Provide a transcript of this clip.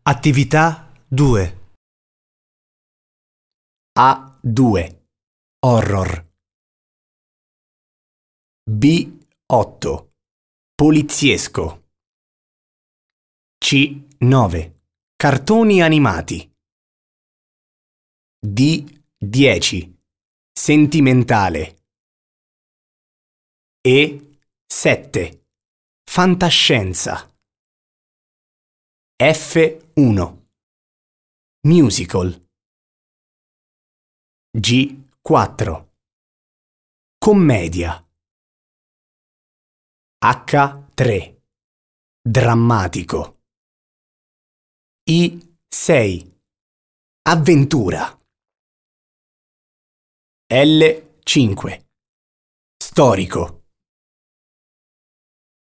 Attività 2. A2 Horror. B8 Poliziesco. C9 Cartoni animati. D10 Sentimentale. E7 Fantascienza. F1 Musical. G4 Commedia. H3 Drammatico. I6 Avventura. L5 Storico.